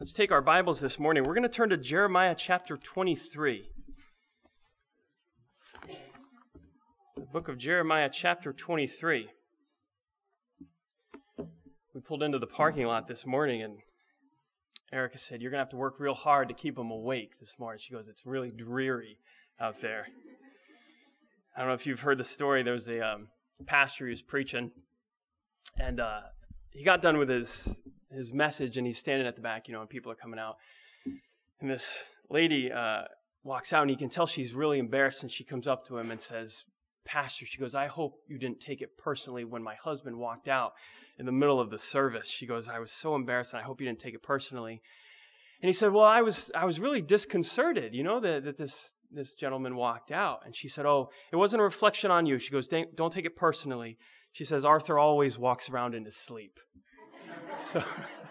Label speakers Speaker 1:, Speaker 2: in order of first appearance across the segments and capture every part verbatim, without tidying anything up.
Speaker 1: Let's take our Bibles this morning. We're going to turn to Jeremiah chapter twenty-three. The book of Jeremiah chapter twenty-three. We pulled into the parking lot this morning and Erica said, "You're going to have to work real hard to keep them awake this morning." She goes, "It's really dreary out there." I don't know if you've heard the story. There was a um, pastor who was preaching, and uh, he got done with his his message, and he's standing at the back, you know, and people are coming out. And this lady uh, walks out, and you can tell she's really embarrassed, and she comes up to him and says, "Pastor," she goes, "I hope you didn't take it personally when my husband walked out in the middle of the service." She goes, "I was so embarrassed, and I hope you didn't take it personally." And he said, "Well, I was I was really disconcerted, you know, that, that this, this gentleman walked out." And she said, "Oh, it wasn't a reflection on you." She goes, "Don't, don't take it personally." She says, "Arthur always walks around in his sleep." So,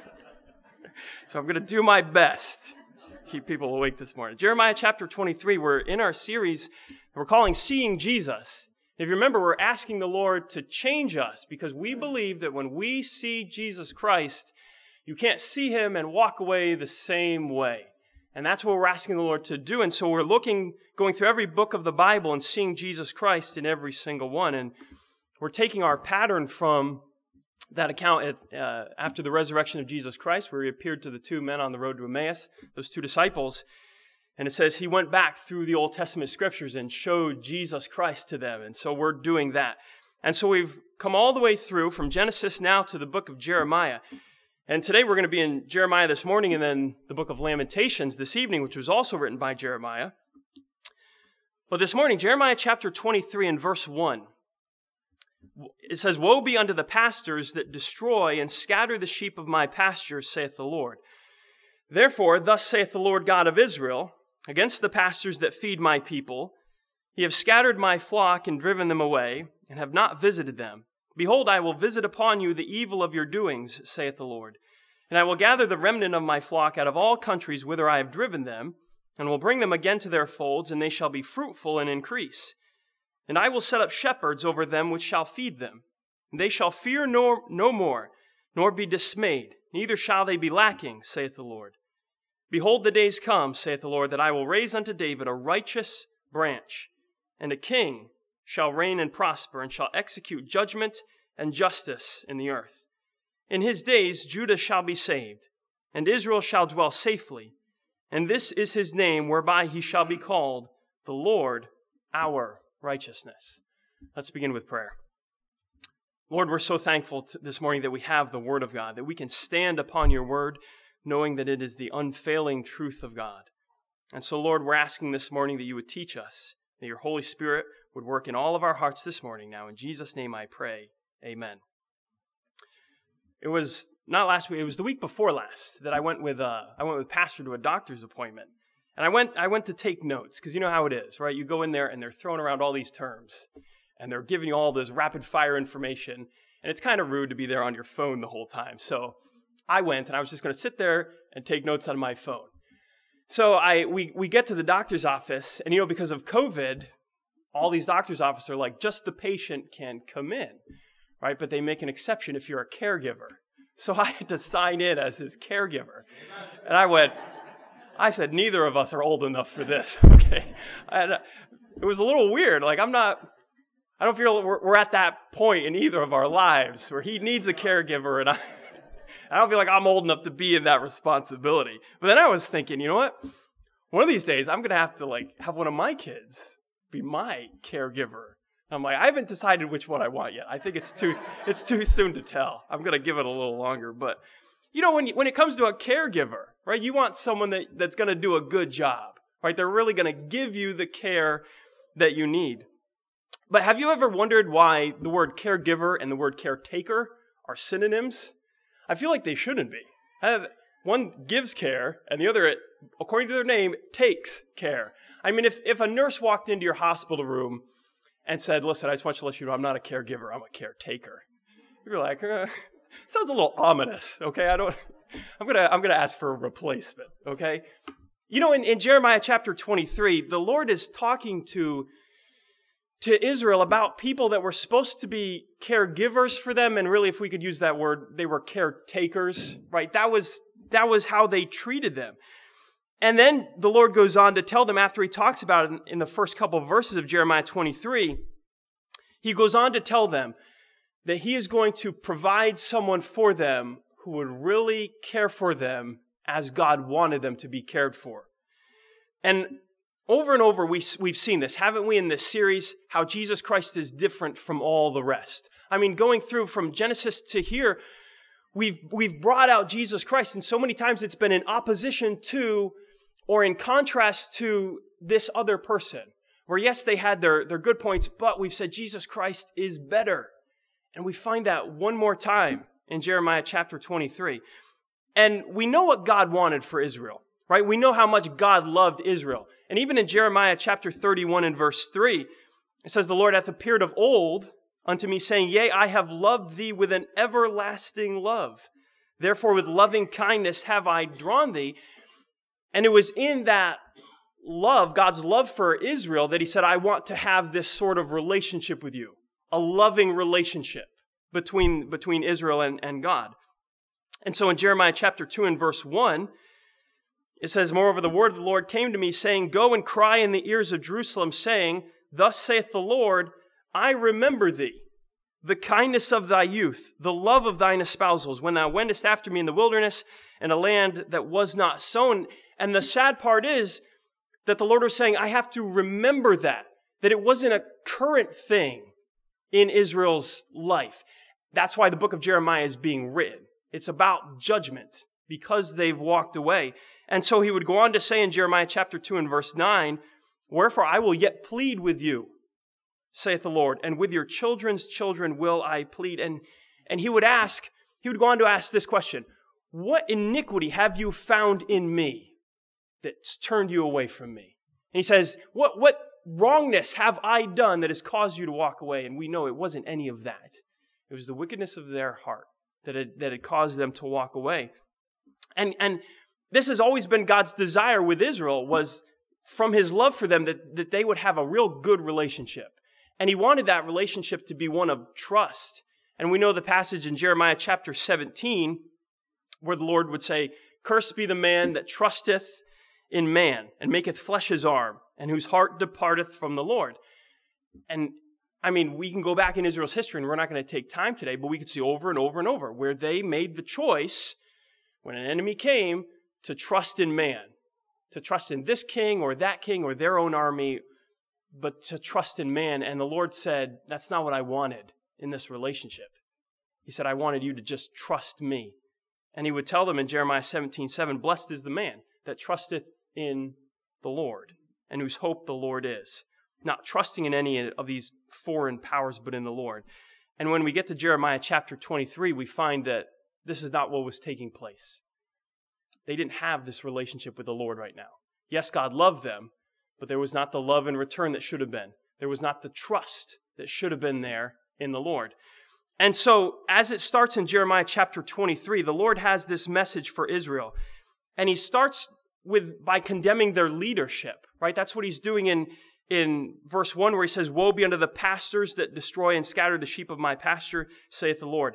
Speaker 1: so I'm going to do my best to keep people awake this morning. Jeremiah chapter twenty-three, we're in our series we're calling Seeing Jesus. If you remember, we're asking the Lord to change us because we believe that when we see Jesus Christ, you can't see him and walk away the same way. And that's what we're asking the Lord to do. And so we're looking, going through every book of the Bible and seeing Jesus Christ in every single one. And we're taking our pattern from that account at, uh, after the resurrection of Jesus Christ, where he appeared to the two men on the road to Emmaus, those two disciples. And it says he went back through the Old Testament scriptures and showed Jesus Christ to them. And so we're doing that. And so we've come all the way through from Genesis now to the book of Jeremiah. And today we're going to be in Jeremiah this morning and then the book of Lamentations this evening, which was also written by Jeremiah. But this morning, Jeremiah chapter twenty-three and verse one. It says, "Woe be unto the pastors that destroy and scatter the sheep of my pastures, saith the Lord. Therefore, thus saith the Lord God of Israel, against the pastors that feed my people, ye have scattered my flock and driven them away, and have not visited them. Behold, I will visit upon you the evil of your doings, saith the Lord. And I will gather the remnant of my flock out of all countries whither I have driven them, and will bring them again to their folds, and they shall be fruitful and increase. And I will set up shepherds over them which shall feed them. And they shall fear no, no more, nor be dismayed, neither shall they be lacking, saith the Lord. Behold, the days come, saith the Lord, that I will raise unto David a righteous branch, and a king shall reign and prosper, and shall execute judgment and justice in the earth. In his days Judah shall be saved, and Israel shall dwell safely. And this is his name whereby he shall be called, the Lord our righteousness." Let's begin with prayer. Lord, we're so thankful this morning that we have the Word of God, that we can stand upon your Word, knowing that it is the unfailing truth of God. And so, Lord, we're asking this morning that you would teach us, that your Holy Spirit would work in all of our hearts this morning. Now, in Jesus' name I pray, amen. It was not last week, it was the week before last that I went with uh, I went with Pastor to a doctor's appointment. And I went I went to take notes, because you know how it is, right? You go in there and they're throwing around all these terms, and they're giving you all this rapid-fire information, and it's kind of rude to be there on your phone the whole time. So I went, and I was just going to sit there and take notes on my phone. So I we we get to the doctor's office, and you know, because of COVID, all these doctor's offices are like, just the patient can come in, right? But they make an exception if you're a caregiver. So I had to sign in as his caregiver. And I went, I said, neither of us are old enough for this, okay? And, uh, it was a little weird. Like, I'm not, I don't feel we're, we're at that point in either of our lives where he needs a caregiver, and I, I don't feel like I'm old enough to be in that responsibility. But then I was thinking, you know what? One of these days, I'm going to have to, like, have one of my kids be my caregiver. I'm like, I haven't decided which one I want yet. I think it's too, it's too soon to tell. I'm going to give it a little longer, but you know, when you, when it comes to a caregiver, right, you want someone that, that's going to do a good job, right? They're really going to give you the care that you need. But have you ever wondered why the word caregiver and the word caretaker are synonyms? I feel like they shouldn't be. One gives care, and the other, according to their name, takes care. I mean, if, if a nurse walked into your hospital room and said, "Listen, I just want you to let you know I'm not a caregiver, I'm a caretaker," you're like, uh, sounds a little ominous, okay? I don't, I'm gonna, I'm gonna ask for a replacement, okay? You know, in, in Jeremiah chapter twenty-three, the Lord is talking to, to Israel about people that were supposed to be caregivers for them, and really, if we could use that word, they were caretakers, right? That was, That was how they treated them. And then the Lord goes on to tell them, after he talks about it in, in the first couple of verses of Jeremiah twenty-three, he goes on to tell them that he is going to provide someone for them who would really care for them as God wanted them to be cared for. And over and over, we, we've seen this, haven't we, in this series, how Jesus Christ is different from all the rest. I mean, going through from Genesis to here, we've, we've brought out Jesus Christ, and so many times it's been in opposition to or in contrast to this other person, where yes, they had their, their good points, but we've said Jesus Christ is better. And we find that one more time in Jeremiah chapter twenty-three. And we know what God wanted for Israel, right? We know how much God loved Israel. And even in Jeremiah chapter thirty-one and verse three, it says, "The Lord hath appeared of old unto me, saying, Yea, I have loved thee with an everlasting love. Therefore with loving kindness have I drawn thee." And it was in that love, God's love for Israel, that he said, I want to have this sort of relationship with you. A loving relationship between, between Israel and, and God. And so in Jeremiah chapter two and verse one, it says, "Moreover, the word of the Lord came to me, saying, Go and cry in the ears of Jerusalem, saying, Thus saith the Lord, I remember thee, the kindness of thy youth, the love of thine espousals, when thou wentest after me in the wilderness, in a land that was not sown." And the sad part is that the Lord was saying, I have to remember that, that it wasn't a current thing in Israel's life. That's why the book of Jeremiah is being written. It's about judgment because they've walked away. And so he would go on to say in Jeremiah chapter two and verse nine, "Wherefore I will yet plead with you, saith the Lord, and with your children's children will I plead." And, and he would ask, he would go on to ask this question, "What iniquity have you found in me that's turned you away from me?" And he says, what, what wrongness have I done that has caused you to walk away? And we know it wasn't any of that. It was the wickedness of their heart that had, that had caused them to walk away. And, and this has always been God's desire with Israel, was from his love for them that, that they would have a real good relationship. And he wanted that relationship to be one of trust. And we know the passage in Jeremiah chapter seventeen, where the Lord would say, "Cursed be the man that trusteth in man, and maketh flesh his arm, and whose heart departeth from the Lord." And I mean, we can go back in Israel's history, and we're not going to take time today, but we could see over and over and over where they made the choice, when an enemy came, to trust in man, to trust in this king or that king or their own army, but to trust in man. And the Lord said, that's not what I wanted in this relationship. He said, I wanted you to just trust me. And he would tell them in Jeremiah seventeen seven, "Blessed is the man that trusteth in the Lord, and whose hope the Lord is." Not trusting in any of these foreign powers, but in the Lord. And when we get to Jeremiah chapter twenty-three, we find that this is not what was taking place. They didn't have this relationship with the Lord right now. Yes, God loved them, but there was not the love in return that should have been. There was not the trust that should have been there in the Lord. And so, as it starts in Jeremiah chapter twenty-three, the Lord has this message for Israel. And he starts with by condemning their leadership, right? That's what he's doing in, in verse one, where he says, "Woe be unto the pastors that destroy and scatter the sheep of my pasture, saith the Lord."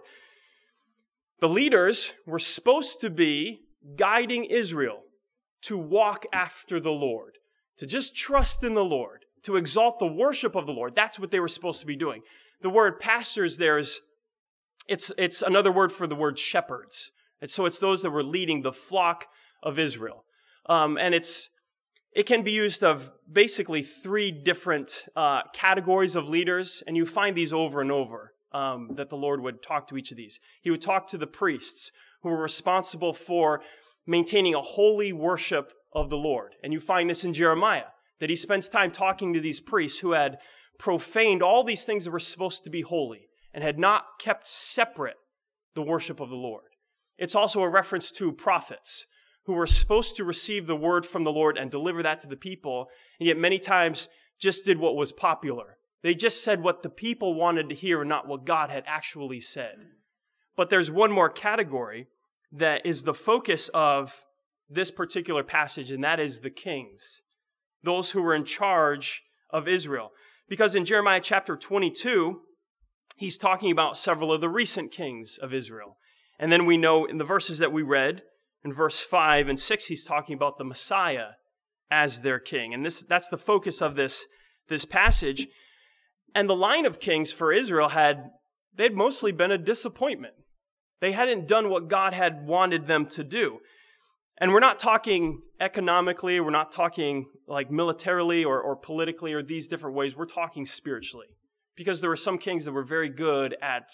Speaker 1: The leaders were supposed to be guiding Israel to walk after the Lord, to just trust in the Lord, to exalt the worship of the Lord. That's what they were supposed to be doing. The word pastors there is, it's, it's another word for the word shepherds. And so it's those that were leading the flock of Israel. Um, and it's it can be used of basically three different uh, categories of leaders, and you find these over and over, um, that the Lord would talk to each of these. He would talk to the priests who were responsible for maintaining a holy worship of the Lord. And you find this in Jeremiah, that he spends time talking to these priests who had profaned all these things that were supposed to be holy and had not kept separate the worship of the Lord. It's also a reference to prophets who were supposed to receive the word from the Lord and deliver that to the people, and yet many times just did what was popular. They just said what the people wanted to hear and not what God had actually said. But there's one more category that is the focus of this particular passage, and that is the kings, those who were in charge of Israel. Because in Jeremiah chapter twenty-two, he's talking about several of the recent kings of Israel. And then we know in the verses that we read, In verse five and six, he's talking about the Messiah as their king. And this that's the focus of this, this passage. And the line of kings for Israel had, they'd mostly been a disappointment. They hadn't done what God had wanted them to do. And we're not talking economically, we're not talking like militarily or, or politically or these different ways. We're talking spiritually. Because there were some kings that were very good at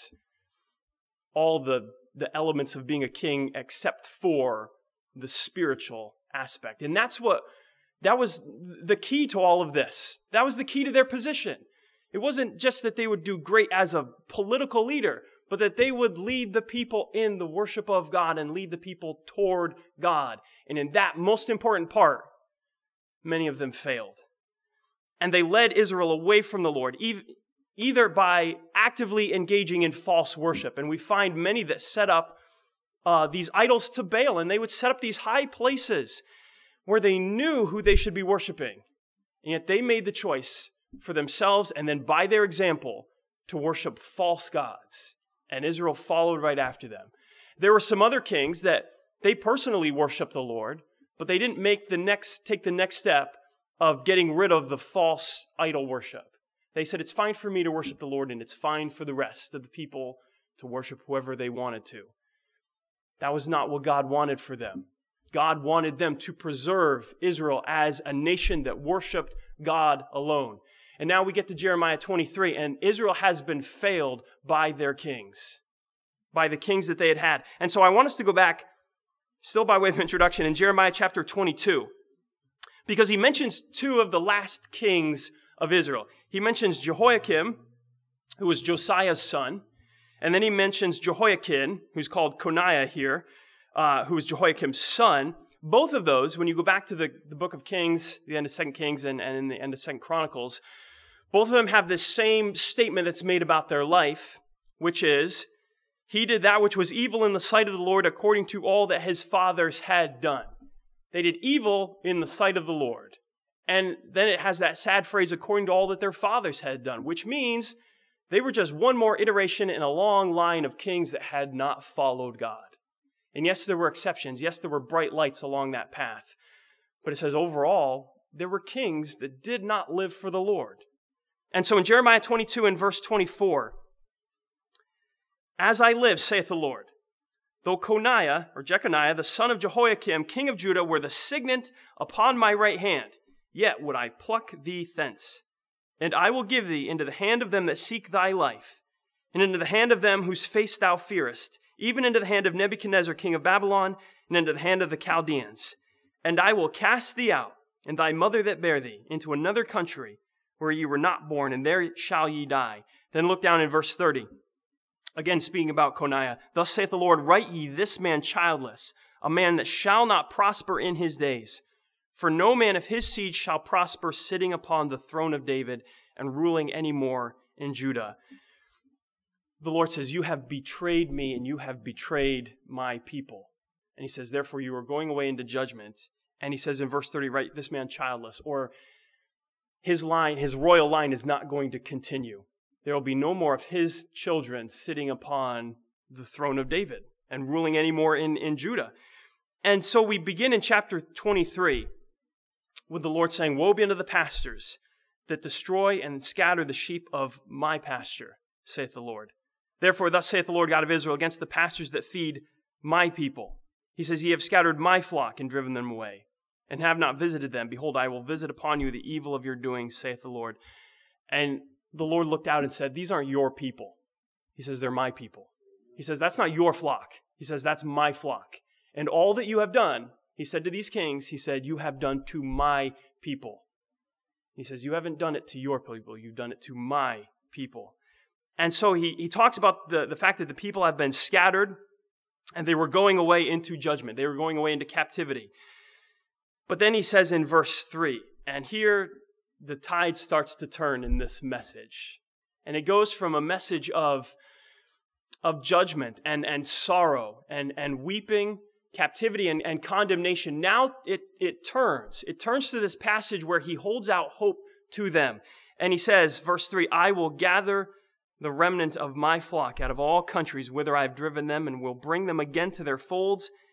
Speaker 1: all the, the elements of being a king except for the spiritual aspect. And that's what, that was the key to all of this. That was the key to their position. It wasn't just that they would do great as a political leader, but that they would lead the people in the worship of God and lead the people toward God. And in that most important part, many of them failed. And they led Israel away from the Lord, either by actively engaging in false worship. And we find many that set up uh, these idols to Baal, and they would set up these high places where they knew who they should be worshiping. And yet they made the choice for themselves and then by their example to worship false gods. And Israel followed right after them. There were some other kings that they personally worshiped the Lord, but they didn't make the next, take the next step of getting rid of the false idol worship. They said, it's fine for me to worship the Lord, and it's fine for the rest of the people to worship whoever they wanted to. That was not what God wanted for them. God wanted them to preserve Israel as a nation that worshiped God alone. And now we get to Jeremiah twenty-three, and Israel has been failed by their kings, by the kings that they had had. And so I want us to go back, still by way of introduction, in Jeremiah chapter twenty-two, because he mentions two of the last kings of Israel. He mentions Jehoiakim, who was Josiah's son, and then he mentions Jehoiakim, who's called Coniah here, uh, who was Jehoiakim's son. Both of those, when you go back to the, the book of Kings, the end of Second Kings, and, and in the end of Second Chronicles, both of them have this same statement that's made about their life, which is, he did that which was evil in the sight of the Lord according to all that his fathers had done. They did evil in the sight of the Lord. And then it has that sad phrase, according to all that their fathers had done, which means they were just one more iteration in a long line of kings that had not followed God. And yes, there were exceptions. Yes, there were bright lights along that path. But it says overall, there were kings that did not live for the Lord. And so in Jeremiah twenty-two and verse twenty-four, as I live, saith the Lord, though Coniah, or Jeconiah, the son of Jehoiakim, king of Judah, were the signet upon my right hand, yet would I pluck thee thence. And I will give thee into the hand of them that seek thy life, and into the hand of them whose face thou fearest, even into the hand of Nebuchadnezzar, king of Babylon, and into the hand of the Chaldeans. And I will cast thee out, and thy mother that bare thee, into another country, where ye were not born, and there shall ye die. Then look down in verse thirty. Again, speaking about Coniah. Thus saith the Lord, write ye this man childless, a man that shall not prosper in his days. For no man of his seed shall prosper sitting upon the throne of David and ruling any more in Judah. The Lord says, you have betrayed me and you have betrayed my people. And he says, therefore you are going away into judgment. And he says in verse thirty, write this man childless, or his line, his royal line is not going to continue. There will be no more of his children sitting upon the throne of David and ruling anymore in, in Judah. And so we begin in chapter twenty-three with the Lord saying, woe be unto the pastors that destroy and scatter the sheep of my pasture, saith the Lord. Therefore, thus saith the Lord God of Israel, against the pastors that feed my people. He says, ye have scattered my flock and driven them away, and have not visited them. Behold, I will visit upon you the evil of your doing, saith the Lord. And the Lord looked out and said, these aren't your people. He says, they're my people. He says, that's not your flock. He says, that's my flock. And all that you have done, he said to these kings, he said, you have done to my people. He says, you haven't done it to your people. You've done it to my people. And so he, he talks about the, the fact that the people have been scattered and they were going away into judgment. They were going away into captivity. But then he says in verse three, and here the tide starts to turn in this message. And it goes from a message of, of judgment and, and sorrow and, and weeping, captivity and, and condemnation. Now it, it turns. It turns to this passage where he holds out hope to them. And he says, verse three, I will gather the remnant of my flock out of all countries whither I have driven them, and will bring them again to their folds,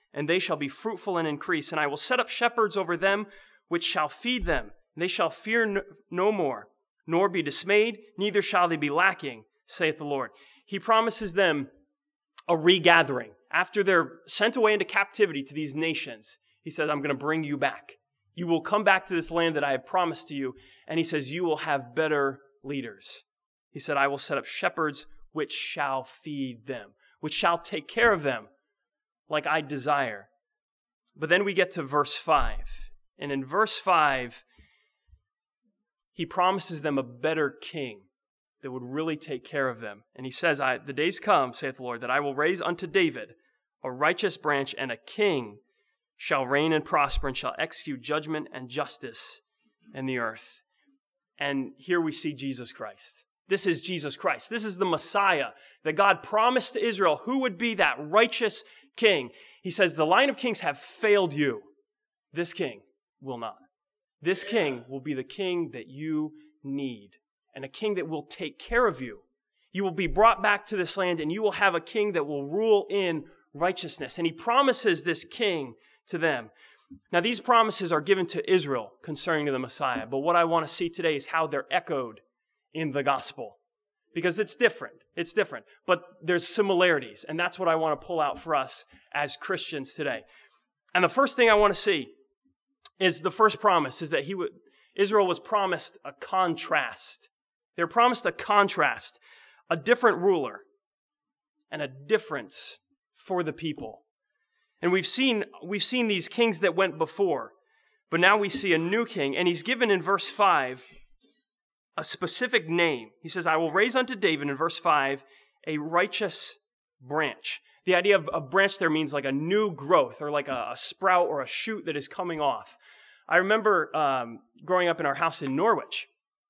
Speaker 1: and they shall be fruitful and increase. And I will set up shepherds over them, which shall feed them. And they shall fear no more, nor be dismayed, neither shall they be lacking, saith the Lord. He promises them a regathering. After they're sent away into captivity to these nations, he says, I'm going to bring you back. You will come back to this land that I have promised to you. And he says, you will have better leaders. He said, I will set up shepherds which shall feed them, which shall take care of them like I desire. But then we get to verse five. And in verse five, he promises them a better king that would really take care of them. And he says, I, the days come, saith the Lord, that I will raise unto David a righteous branch, and a king shall reign and prosper, and shall execute judgment and justice in the earth. And here we see Jesus Christ. This is Jesus Christ. This is the Messiah that God promised to Israel, who would be that righteous king. He says, the line of kings have failed you. This king will not. This king will be the king that you need, and a king that will take care of you. You will be brought back to this land, and you will have a king that will rule in righteousness. And he promises this king to them. Now, these promises are given to Israel concerning the Messiah, but what I want to see today is how they're echoed in the gospel, because it's different. It's different, but there's similarities, and that's what I want to pull out for us as Christians today. And the first thing I want to see is the first promise is that he would, Israel was promised a contrast. They were promised a contrast, a different ruler, and a difference for the people. And we've seen, we've seen these kings that went before, but now we see a new king, and he's given in verse five a specific name. He says, I will raise unto David, in verse five, a righteous branch. The idea of a branch there means like a new growth, or like a, a sprout or a shoot that is coming off. I remember um, growing up in our house in Norwich.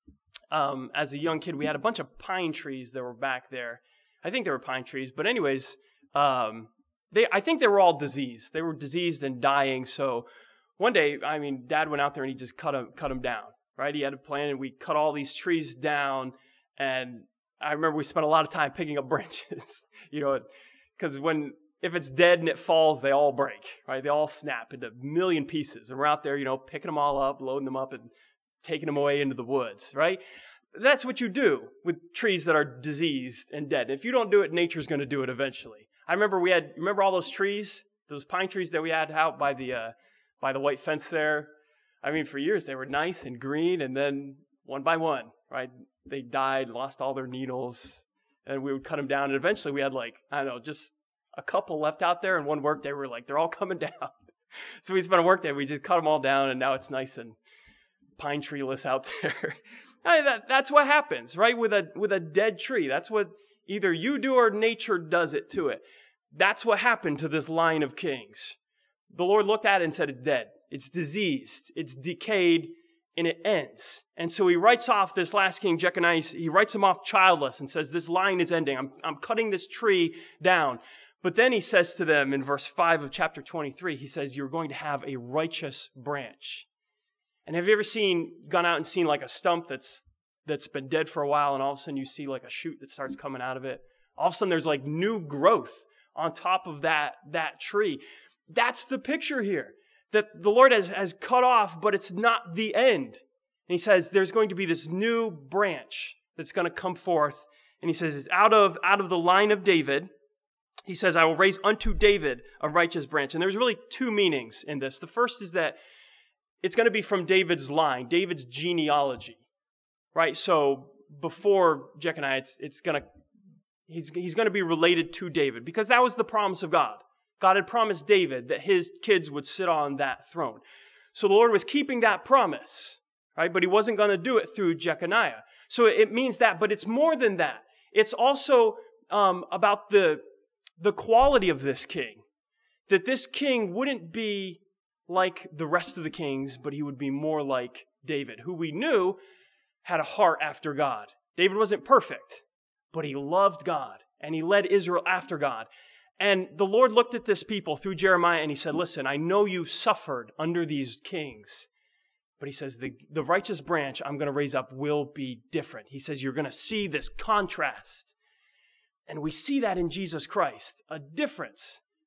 Speaker 1: Um, as a young kid, we had a bunch of pine trees that were back there. I think they were pine trees, but anyways, um, they I think they were all diseased. They were diseased and dying. So one day, I mean, Dad went out there and he just cut them, cut them down. Right? He had a plan, and we cut all these trees down. And I remember we spent a lot of time picking up branches, you know, because when, if it's dead and it falls, they all break, right? They all snap into a million pieces. And we're out there, you know, picking them all up, loading them up, and taking them away into the woods, right? That's what you do with trees that are diseased and dead. If you don't do it, nature's going to do it eventually. I remember we had, remember all those trees, those pine trees that we had out by the, uh, by the white fence there? I mean, for years, they were nice and green, and then one by one, right, they died, lost all their needles, and we would cut them down, and eventually we had, like, I don't know, just a couple left out there, and one work day, we were like, they're all coming down. So we spent a work day, we just cut them all down, and now it's nice and pine treeless out there. I mean, that, that's what happens, right, with a with a dead tree. That's what either you do or nature does it to it. That's what happened to this line of kings. The Lord looked at it and said, it's dead. It's diseased, it's decayed, and it ends. And so he writes off this last king, Jeconiah. He writes him off childless and says, this line is ending. I'm, I'm cutting this tree down. But then he says to them in verse five of chapter twenty-three, he says, you're going to have a righteous branch. And have you ever seen, gone out and seen like a stump that's that's been dead for a while, and all of a sudden you see like a shoot that starts coming out of it? All of a sudden there's like new growth on top of that, that tree. That's the picture here. That the Lord has, has cut off, but it's not the end. And he says there's going to be this new branch that's going to come forth. And he says it's out of, out of the line of David. He says, I will raise unto David a righteous branch. And there's really two meanings in this. The first is that it's going to be from David's line, David's genealogy, right? So before Jeconiah, it's, it's going to, he's, he's going to be related to David, because that was the promise of God. God had promised David that his kids would sit on that throne. So the Lord was keeping that promise, right? But he wasn't going to do it through Jeconiah. So it means that, but it's more than that. It's also um, about the, the quality of this king. That this king wouldn't be like the rest of the kings, but he would be more like David, who we knew had a heart after God. David wasn't perfect, but he loved God, and he led Israel after God. And the Lord looked at this people through Jeremiah, and he said, listen, I know you suffered under these kings, but he says, the, the righteous branch I'm going to raise up will be different. He says, you're going to see this contrast. And we see that in Jesus Christ, a difference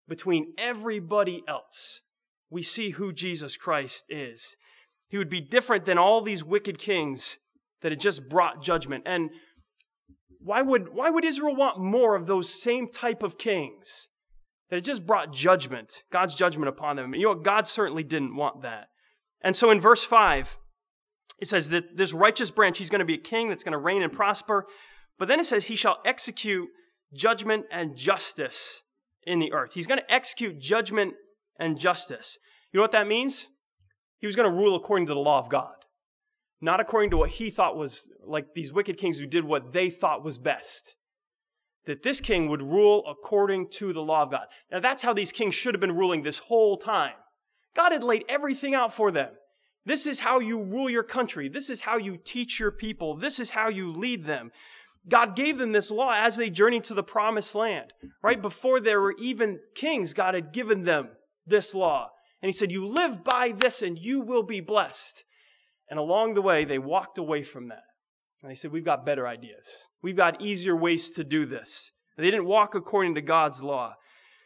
Speaker 1: between everybody else. We see who Jesus Christ is. He would be different than all these wicked kings that had just brought judgment. And why would, why would Israel want more of those same type of kings that had just brought judgment, God's judgment upon them? You know, God certainly didn't want that. And so in verse five, it says that this righteous branch, he's going to be a king that's going to reign and prosper. But then it says he shall execute judgment and justice in the earth. He's going to execute judgment and justice. You know what that means? He was going to rule according to the law of God, not according to what he thought was, like these wicked kings who did what they thought was best. That this king would rule according to the law of God. Now that's how these kings should have been ruling this whole time. God had laid everything out for them. This is how you rule your country. This is how you teach your people. This is how you lead them. God gave them this law as they journeyed to the promised land. Right before there were even kings, God had given them this law. And he said, you live by this and you will be blessed. And along the way, they walked away from that. And they said, we've got better ideas. We've got easier ways to do this. They didn't walk according to God's law.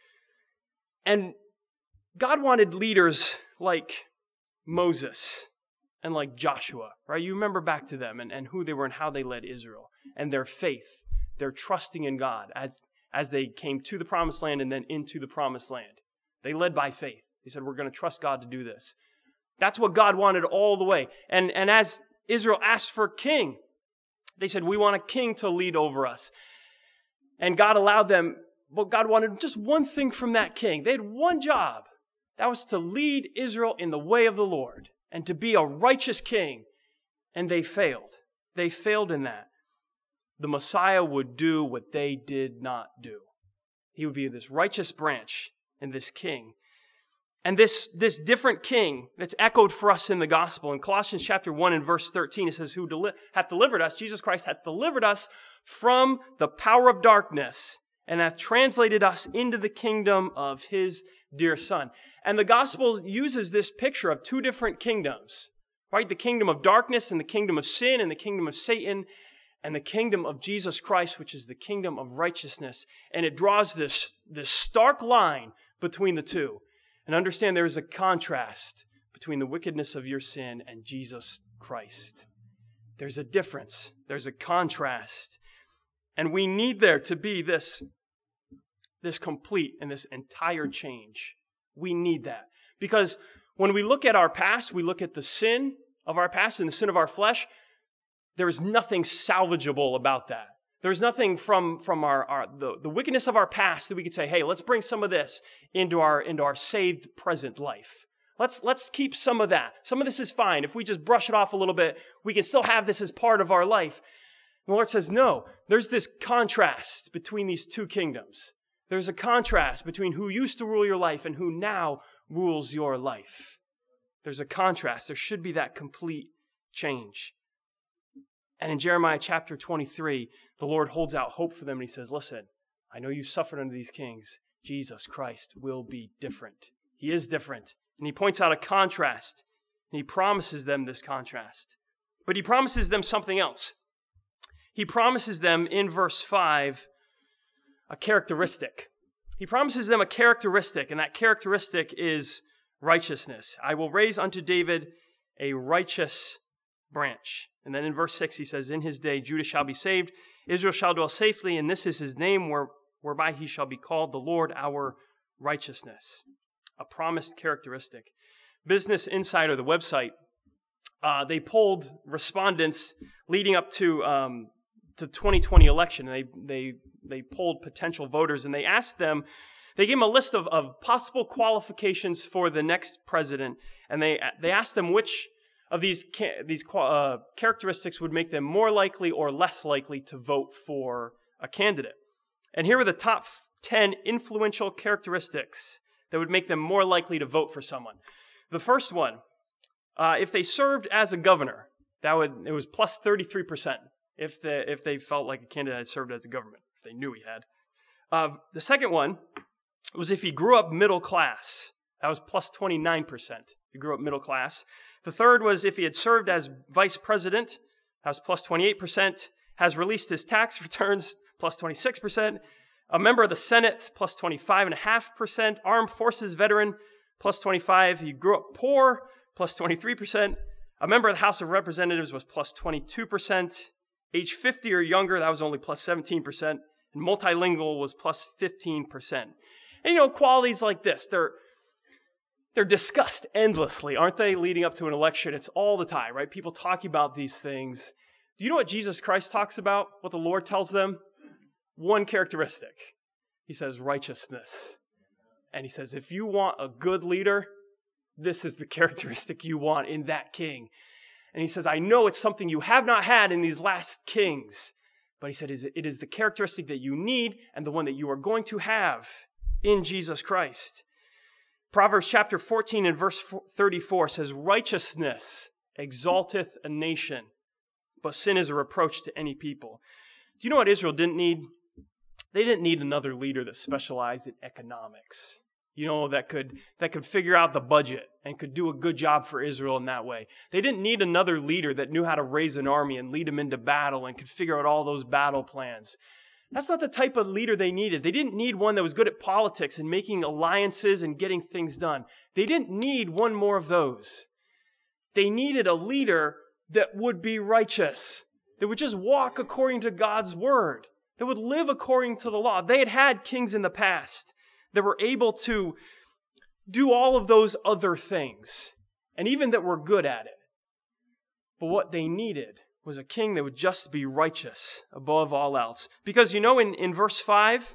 Speaker 1: And God wanted leaders like Moses and like Joshua, right? You remember back to them and, and who they were and how they led Israel and their faith, their trusting in God as, as they came to the promised land and then into the promised land. They led by faith. He said, we're going to trust God to do this. That's what God wanted all the way. And, and as Israel asked for a king, they said, we want a king to lead over us. And God allowed them, well, God wanted just one thing from that king. They had one job. That was to lead Israel in the way of the Lord and to be a righteous king. And they failed. They failed in that. The Messiah would do what they did not do. He would be this righteous branch and this king. And this, this different king that's echoed for us in the gospel. In Colossians chapter one and verse thirteen, it says, who deli- hath delivered us, Jesus Christ hath delivered us from the power of darkness and hath translated us into the kingdom of his dear Son. And the gospel uses this picture of two different kingdoms, right? The kingdom of darkness and the kingdom of sin and the kingdom of Satan and the kingdom of Jesus Christ, which is the kingdom of righteousness. And it draws this, this stark line between the two. And understand there is a contrast between the wickedness of your sin and Jesus Christ. There's a difference. There's a contrast. And we need there to be this, this complete and this entire change. We need that. Because when we look at our past, we look at the sin of our past and the sin of our flesh, there is nothing salvageable about that. There's nothing from, from our, our the, the wickedness of our past that we could say, hey, let's bring some of this into our, into our saved present life. Let's, let's keep some of that. Some of this is fine. If we just brush it off a little bit, we can still have this as part of our life. And the Lord says, no, there's this contrast between these two kingdoms. There's a contrast between who used to rule your life and who now rules your life. There's a contrast. There should be that complete change. And in Jeremiah chapter twenty-three, the Lord holds out hope for them and he says, listen, I know you've suffered under these kings. Jesus Christ will be different. He is different. And he points out a contrast. And he promises them this contrast. But he promises them something else. He promises them in verse five a characteristic. He promises them a characteristic, and that characteristic is righteousness. I will raise unto David a righteous branch. And then in verse six, he says, in his day Judah shall be saved, Israel shall dwell safely, and this is his name where, whereby he shall be called the Lord our righteousness. A promised characteristic. Business Insider, the website, uh, they polled respondents leading up to um, the twenty twenty election. And they, they, they polled potential voters, and they asked them, they gave them a list of, of possible qualifications for the next president, and they, they asked them which of these these uh, characteristics would make them more likely or less likely to vote for a candidate. And here are the top ten influential characteristics that would make them more likely to vote for someone. The first one, uh, if they served as a governor, that would it was plus thirty-three percent if the if they felt like a candidate had served as a government, if they knew he had. Uh, the second one was if he grew up middle class. That was plus twenty-nine percent. If he grew up middle class. The third was if he had served as vice president, that was plus twenty-eight percent, has released his tax returns, plus twenty-six percent, A member of the Senate, plus twenty-five point five percent. Armed Forces veteran, plus twenty-five. He grew up poor, plus twenty-three percent. A member of the House of Representatives was plus twenty-two percent. Age fifty or younger, that was only plus seventeen percent. And multilingual was plus fifteen percent. And you know, qualities like this, they're they're discussed endlessly, aren't they, leading up to an election? It's all the time, right? People talking about these things. Do you know what Jesus Christ talks about? What the Lord tells them? One characteristic. He says righteousness. And he says, if you want a good leader, this is the characteristic you want in that king. And he says, I know it's something you have not had in these last kings. But he said, it is the characteristic that you need and the one that you are going to have in Jesus Christ. Proverbs chapter fourteen and verse thirty-four says, righteousness exalteth a nation, but sin is a reproach to any people. Do you know what Israel didn't need? They didn't need another leader that specialized in economics, you know, that could that could figure out the budget and could do a good job for Israel in that way. They didn't need another leader that knew how to raise an army and lead them into battle and could figure out all those battle plans. That's not the type of leader they needed. They didn't need one that was good at politics and making alliances and getting things done. They didn't need one more of those. They needed a leader that would be righteous, that would just walk according to God's word, that would live according to the law. They had had kings in the past that were able to do all of those other things, and even that were good at it. But what they needed was a king that would just be righteous above all else. Because, you know, in, in verse five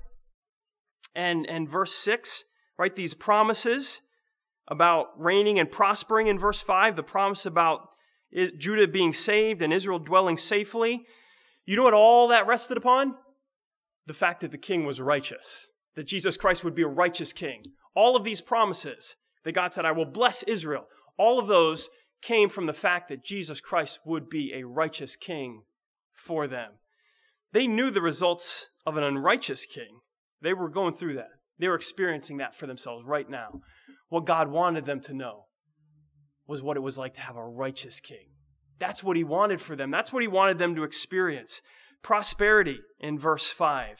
Speaker 1: and, and verse six, right, these promises about reigning and prospering in verse five, the promise about Judah being saved and Israel dwelling safely, you know what all that rested upon? The fact that the king was righteous, that Jesus Christ would be a righteous king. All of these promises that God said, I will bless Israel, all of those came from the fact that Jesus Christ would be a righteous king for them. They knew the results of an unrighteous king. They were going through that. They were experiencing that for themselves right now. What God wanted them to know was what it was like to have a righteous king. That's what he wanted for them. That's what he wanted them to experience. Prosperity in verse five.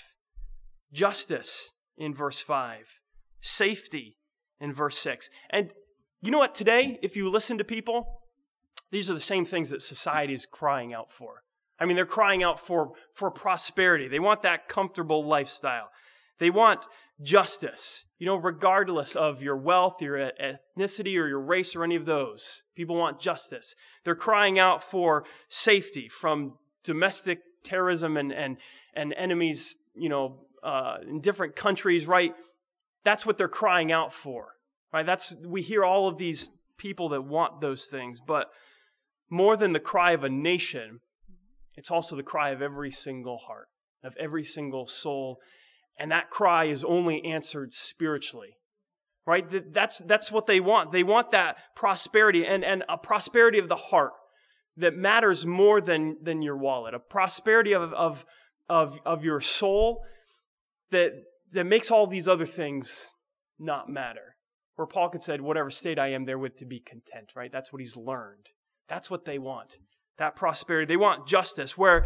Speaker 1: Justice in verse five. Safety in verse six. And you know what? Today, if you listen to people, these are the same things that society is crying out for. I mean, they're crying out for, for prosperity. They want that comfortable lifestyle. They want justice, you know, regardless of your wealth, your ethnicity, or your race, or any of those. People want justice. They're crying out for safety from domestic terrorism and, and, and enemies, you know, uh, in different countries, right? That's what they're crying out for, right? That's, we hear all of these people that want those things, but more than the cry of a nation, it's also the cry of every single heart, of every single soul. And that cry is only answered spiritually, right? That's, that's what they want. They want that prosperity and, and a prosperity of the heart that matters more than, than your wallet, a prosperity of, of, of, of your soul that, that makes all these other things not matter. Where Paul could say, whatever state I am therewith to be content, right? That's what he's learned. That's what they want. That prosperity. They want justice where,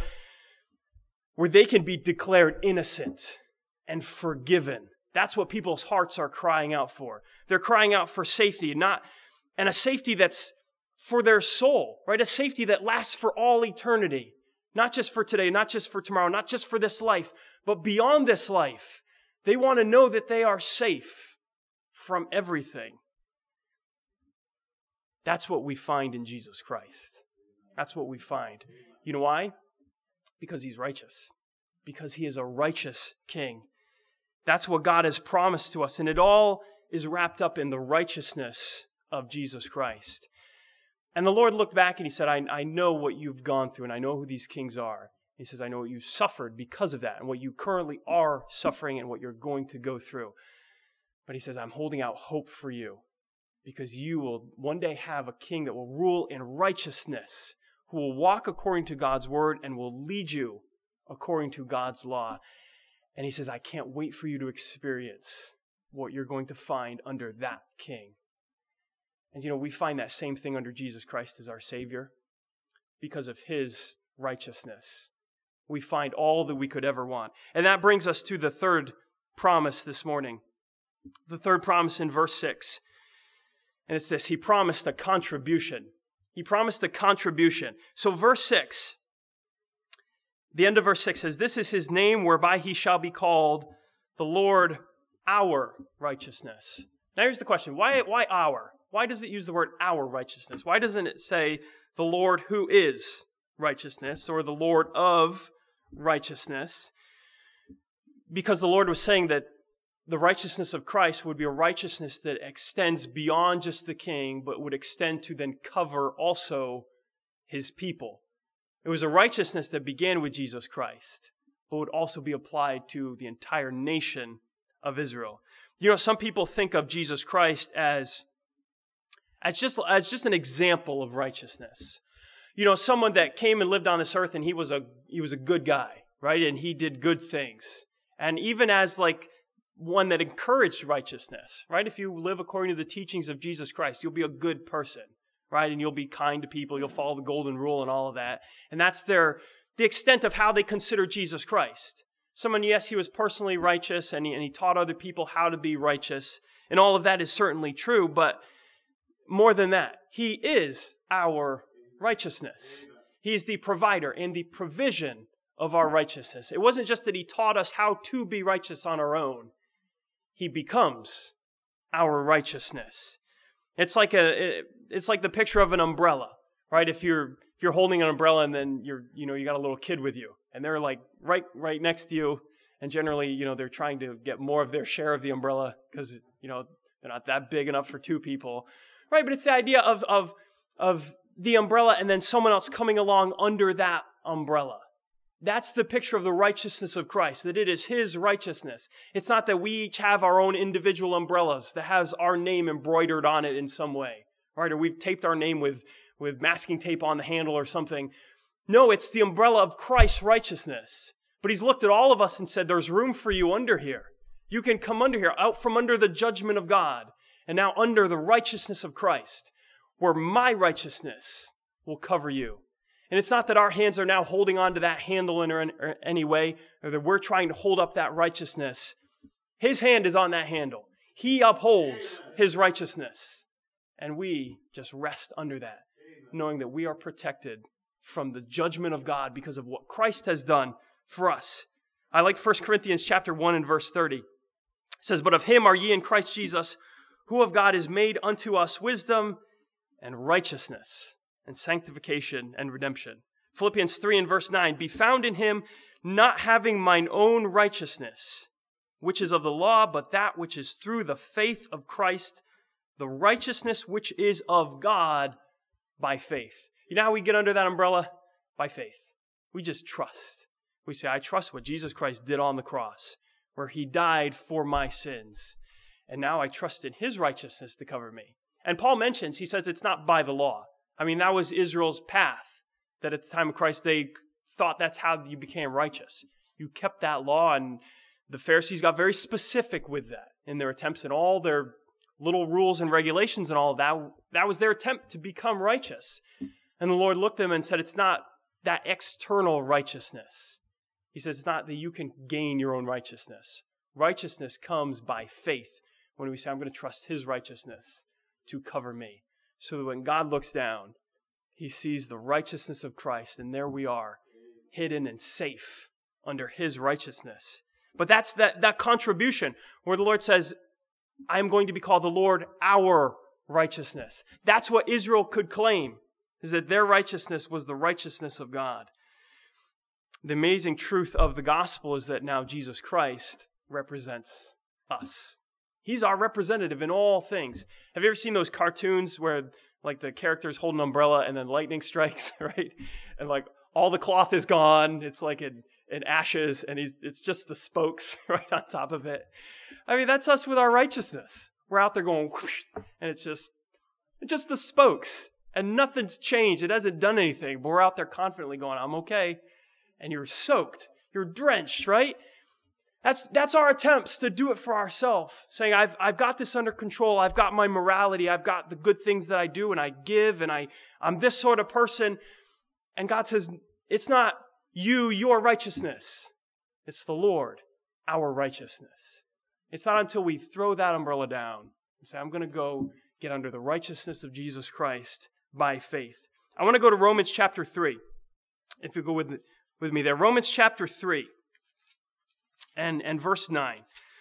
Speaker 1: where they can be declared innocent and forgiven. That's what people's hearts are crying out for. They're crying out for safety, not, and a safety that's for their soul, right? A safety that lasts for all eternity. Not just for today, not just for tomorrow, not just for this life, but beyond this life. They want to know that they are safe from everything. That's what we find in Jesus Christ. That's what we find. You know why? Because he's righteous. Because he is a righteous king. That's what God has promised to us. And it all is wrapped up in the righteousness of Jesus Christ. And the Lord looked back and he said, I, I know what you've gone through and I know who these kings are. He says, I know what you suffered because of that and what you currently are suffering and what you're going to go through. But he says, I'm holding out hope for you because you will one day have a king that will rule in righteousness, who will walk according to God's word and will lead you according to God's law. And he says, I can't wait for you to experience what you're going to find under that king. And you know, we find that same thing under Jesus Christ as our Savior because of his righteousness. we find all that we could ever want. And that brings us to the third promise this morning. The third promise in verse six. And it's this: he promised a contribution. He promised a contribution. So verse six, the end of verse six says, "This is his name whereby he shall be called the Lord our righteousness." Now here's the question. Why, why our? Why does it use the word our righteousness? Why doesn't it say the Lord who is righteousness or the Lord of righteousness? Because the Lord was saying that the righteousness of Christ would be a righteousness that extends beyond just the king, but would extend to then cover also his people. It was a righteousness that began with Jesus Christ, but would also be applied to the entire nation of Israel. You know, some people think of Jesus Christ as, as just, as just an example of righteousness. You know, someone that came and lived on this earth and he was a, he was a good guy, right? And he did good things. And even as like one that encouraged righteousness, right? If you live according to the teachings of Jesus Christ, you'll be a good person, right? And you'll be kind to people. You'll follow the golden rule and all of that. And that's their, the extent of how they consider Jesus Christ. Someone, yes, he was personally righteous and he, and he taught other people how to be righteous. And all of that is certainly true. But more than that, he is our righteousness. He is the provider and the provision of our righteousness. It wasn't just that he taught us how to be righteous on our own. He becomes our righteousness. It's like a, it's like the picture of an umbrella, right? If you're, if you're holding an umbrella and then you're, you know, you got a little kid with you and they're like right, right next to you. And generally, you know, they're trying to get more of their share of the umbrella because, you know, they're not that big enough for two people, right? But it's the idea of, of, of the umbrella and then someone else coming along under that umbrella. That's the picture of the righteousness of Christ, that it is his righteousness. It's not that we each have our own individual umbrellas that has our name embroidered on it in some way, right? Or we've taped our name with, with masking tape on the handle or something. No, it's the umbrella of Christ's righteousness. But he's looked at all of us and said, there's room for you under here. You can come under here, out from under the judgment of God, and now under the righteousness of Christ, where my righteousness will cover you. And it's not that our hands are now holding on to that handle in any way, or that we're trying to hold up that righteousness. His hand is on that handle. He upholds his righteousness. And we just rest under that, knowing that we are protected from the judgment of God because of what Christ has done for us. I like First Corinthians chapter one and verse thirty. It says, "But of him are ye in Christ Jesus, who of God is made unto us wisdom and righteousness, and sanctification and redemption." Philippians three and verse nine, "Be found in him, not having mine own righteousness, which is of the law, but that which is through the faith of Christ, the righteousness which is of God by faith." You know how we get under that umbrella? By faith. We just trust. We say, I trust what Jesus Christ did on the cross, where he died for my sins. And now I trust in his righteousness to cover me. And Paul mentions, he says it's not by the law. I mean, that was Israel's path, that at the time of Christ, they thought that's how you became righteous. You kept that law, and the Pharisees got very specific with that in their attempts and all their little rules and regulations and all of that. That was their attempt to become righteous. And the Lord looked at them and said, it's not that external righteousness. He says it's not that you can gain your own righteousness. Righteousness comes by faith when we say, I'm going to trust his righteousness to cover me. So that when God looks down, he sees the righteousness of Christ, and there we are, hidden and safe under his righteousness. But that's that, that contribution where the Lord says, I'm going to be called the Lord our righteousness. That's what Israel could claim, is that their righteousness was the righteousness of God. The amazing truth of the gospel is that now Jesus Christ represents us. He's our representative in all things. Have you ever seen those cartoons where like the characters hold an umbrella and then lightning strikes, right? And like all the cloth is gone. It's like in, in ashes and he's, it's just the spokes right on top of it. I mean, that's us with our righteousness. We're out there going whoosh, and it's just, it's just the spokes and nothing's changed. It hasn't done anything, but we're out there confidently going, I'm okay. And you're soaked. You're drenched, right? That's that's our attempts to do it for ourselves, saying, I've I've got this under control. I've got my morality. I've got the good things that I do and I give and I, I'm this sort of person. And God says, it's not, you your righteousness. It's the Lord, our righteousness. It's not until we throw that umbrella down and say, I'm going to go get under the righteousness of Jesus Christ by faith. I want to go to Romans chapter three. If you go with, with me there. Romans chapter three and, and verse nine.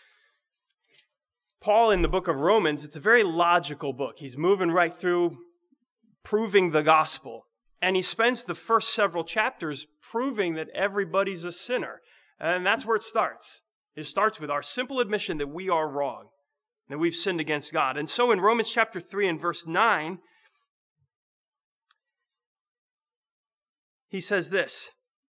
Speaker 1: Paul in the book of Romans, it's a very logical book. He's moving right through proving the gospel. And he spends the first several chapters proving that everybody's a sinner. And that's where it starts. It starts with our simple admission that we are wrong, that we've sinned against God. And so in Romans chapter three and verse nine, he says this,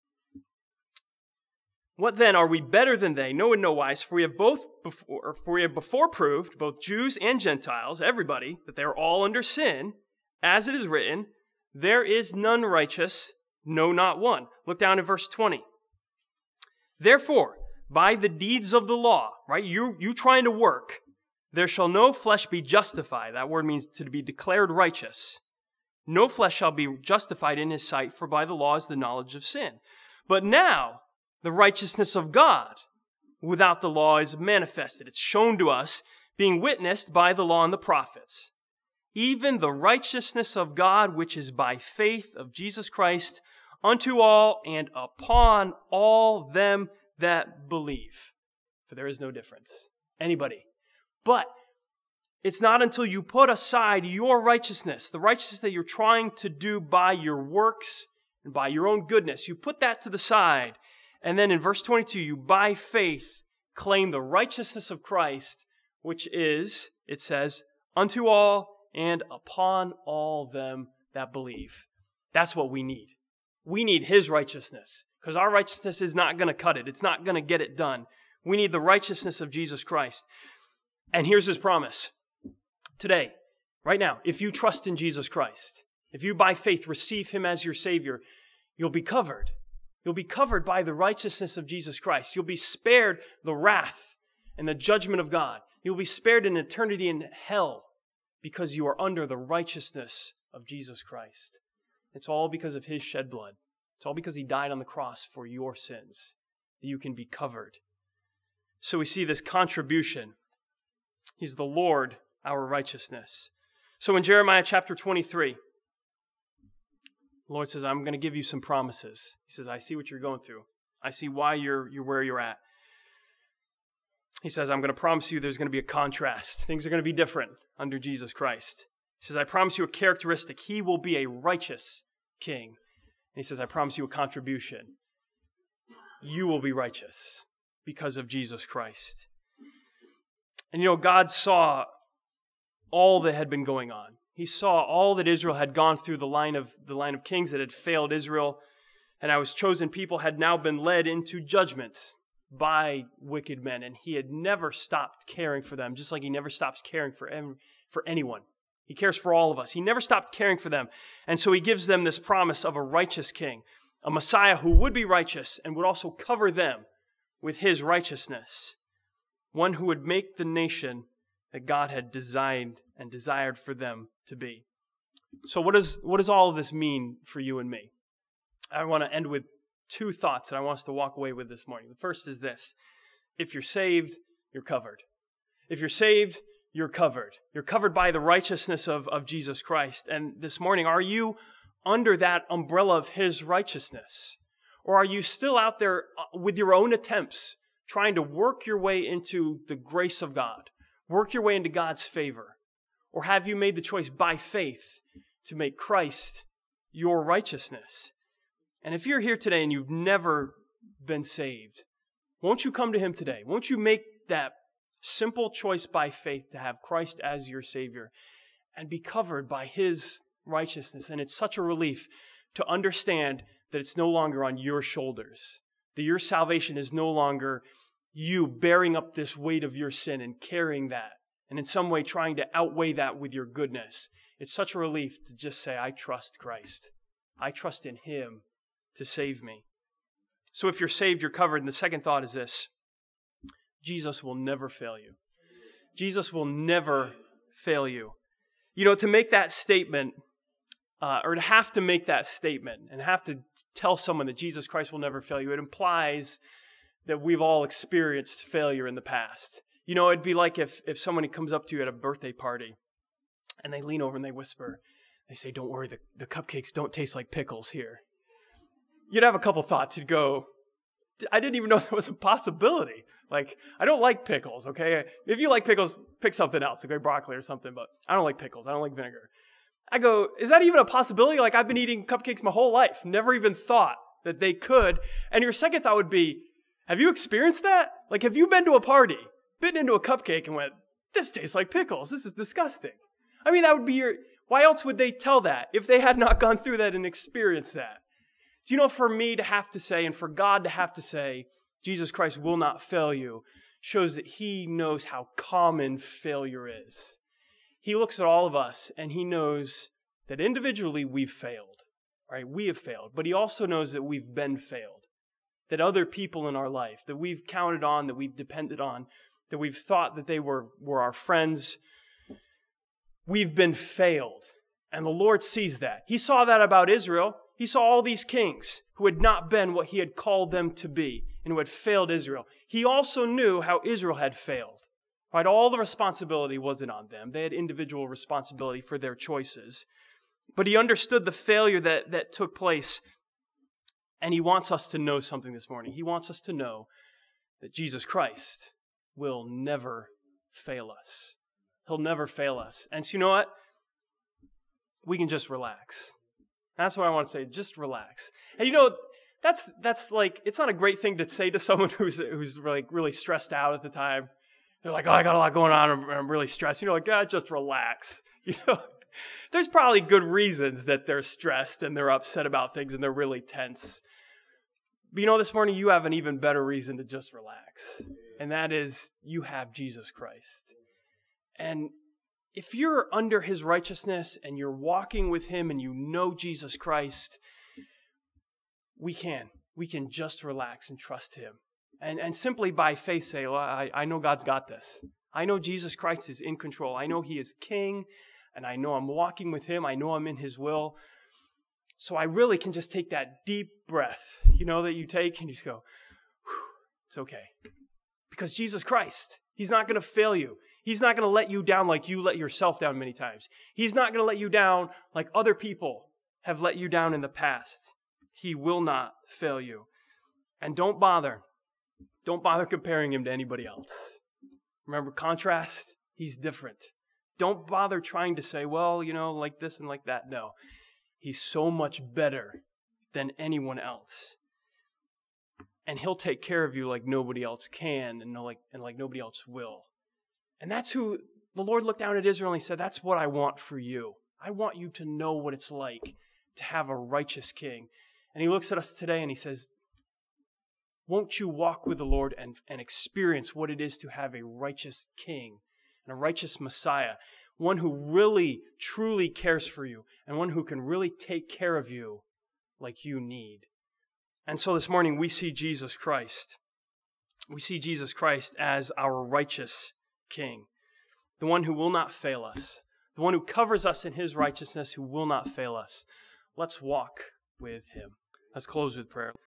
Speaker 1: what then, are we better than they? No, in no wise, for we have both before, for we have before proved, both Jews and Gentiles, everybody, that they are all under sin, as it is written, there is none righteous, no, not one. Look down at verse twenty. Therefore, by the deeds of the law, right, you, you trying to work, there shall no flesh be justified. That word means to be declared righteous. No flesh shall be justified in his sight, for by the law is the knowledge of sin. But now, the righteousness of God without the law is manifested. It's shown to us, being witnessed by the law and the prophets. Even the righteousness of God, which is by faith of Jesus Christ, unto all and upon all them that believe. For there is no difference. Anybody. But it's not until you put aside your righteousness, the righteousness that you're trying to do by your works and by your own goodness, you put that to the side. And then in verse twenty-two, you by faith claim the righteousness of Christ, which is, it says, unto all and upon all them that believe. That's what we need. We need his righteousness, because our righteousness is not going to cut it. It's not going to get it done. We need the righteousness of Jesus Christ. And here's his promise. Today, right now, if you trust in Jesus Christ, if you by faith receive him as your Savior, you'll be covered. You'll be covered by the righteousness of Jesus Christ. You'll be spared the wrath and the judgment of God. You'll be spared an eternity in hell because you are under the righteousness of Jesus Christ. It's all because of his shed blood. It's all because he died on the cross for your sins, that you can be covered. So we see this contribution. He's the Lord, our righteousness. So in Jeremiah chapter twenty-three, the Lord says, I'm going to give you some promises. He says, I see what you're going through. I see why you're, you're where you're at. He says, I'm going to promise you there's going to be a contrast. Things are going to be different under Jesus Christ. He says, I promise you a characteristic. He will be a righteous king. And he says, I promise you a contribution. You will be righteous because of Jesus Christ. And you know, God saw all that had been going on. He saw all that Israel had gone through, the line of the line of kings that had failed Israel, and how his chosen people had now been led into judgment by wicked men, and he had never stopped caring for them, just like he never stops caring for em- for anyone. He cares for all of us. He never stopped caring for them, and so he gives them this promise of a righteous king, a Messiah who would be righteous and would also cover them with his righteousness, one who would make the nation that God had designed and desired for them to be. So what does what does all of this mean for you and me? I want to end with two thoughts that I want us to walk away with this morning. The first is this. If you're saved, you're covered. If you're saved, you're covered. You're covered by the righteousness of, of Jesus Christ. And this morning, are you under that umbrella of his righteousness? Or are you still out there with your own attempts, trying to work your way into the grace of God? Work your way into God's favor? Or have you made the choice by faith to make Christ your righteousness? And if you're here today and you've never been saved, won't you come to him today? Won't you make that simple choice by faith to have Christ as your Savior and be covered by his righteousness? And it's such a relief to understand that it's no longer on your shoulders, that your salvation is no longer you bearing up this weight of your sin and carrying that, and in some way trying to outweigh that with your goodness. It's such a relief to just say, I trust Christ. I trust in him to save me. So if you're saved, you're covered. And the second thought is this. Jesus will never fail you. Jesus will never fail you. You know, to make that statement, uh, or to have to make that statement and have to tell someone that Jesus Christ will never fail you, it implies that we've all experienced failure in the past. You know, it'd be like if, if somebody comes up to you at a birthday party and they lean over and they whisper, they say, don't worry, the, the cupcakes don't taste like pickles here. You'd have a couple thoughts. You'd go, I didn't even know that was a possibility. Like, I don't like pickles, okay? If you like pickles, pick something else, like broccoli or something, but I don't like pickles. I don't like vinegar. I go, is that even a possibility? Like, I've been eating cupcakes my whole life, never even thought that they could. And your second thought would be, have you experienced that? Like, have you been to a party, bitten into a cupcake and went, this tastes like pickles. This is disgusting. I mean, that would be your, why else would they tell that if they had not gone through that and experienced that? Do you know, for me to have to say and for God to have to say, Jesus Christ will not fail you, shows that he knows how common failure is. He looks at all of us and he knows that individually we've failed, right? We have failed, but he also knows that we've been failed, that other people in our life that we've counted on, that we've depended on, that we've thought that they were, were our friends, we've been failed. And the Lord sees that. He saw that about Israel. He saw all these kings who had not been what he had called them to be and who had failed Israel. He also knew how Israel had failed. Right? All the responsibility wasn't on them. They had individual responsibility for their choices. But he understood the failure that, that took place. And he wants us to know something this morning. He wants us to know that Jesus Christ will never fail us. He'll never fail us. And so you know what? We can just relax. That's what I want to say. Just relax. And you know, that's that's like, it's not a great thing to say to someone who's who's like really stressed out at the time. They're like, oh, I got a lot going on. I'm, I'm really stressed. You know, like, ah, just relax. You know, there's probably good reasons that they're stressed and they're upset about things and they're really tense. But you know, this morning you have an even better reason to just relax. And that is you have Jesus Christ. And if you're under his righteousness and you're walking with him and you know Jesus Christ, we can. We can just relax and trust him. And, and simply by faith say, well, I, I know God's got this. I know Jesus Christ is in control. I know he is king, and I know I'm walking with him. I know I'm in his will. So I really can just take that deep breath, you know, that you take and you just go, it's okay. Because Jesus Christ, he's not going to fail you. He's not going to let you down like you let yourself down many times. He's not going to let you down like other people have let you down in the past. He will not fail you. And don't bother. Don't bother comparing him to anybody else. Remember, contrast, he's different. Don't bother trying to say, well, you know, like this and like that. No, he's so much better than anyone else. And he'll take care of you like nobody else can and, no, like, and like nobody else will. And that's who the Lord looked down at Israel and he said, that's what I want for you. I want you to know what it's like to have a righteous king. And he looks at us today and he says, won't you walk with the Lord and, and experience what it is to have a righteous king and a righteous Messiah, one who really, truly cares for you and one who can really take care of you like you need. And so this morning we see Jesus Christ. We see Jesus Christ as our righteous King, the one who will not fail us, the one who covers us in his righteousness, who will not fail us. Let's walk with him. Let's close with prayer.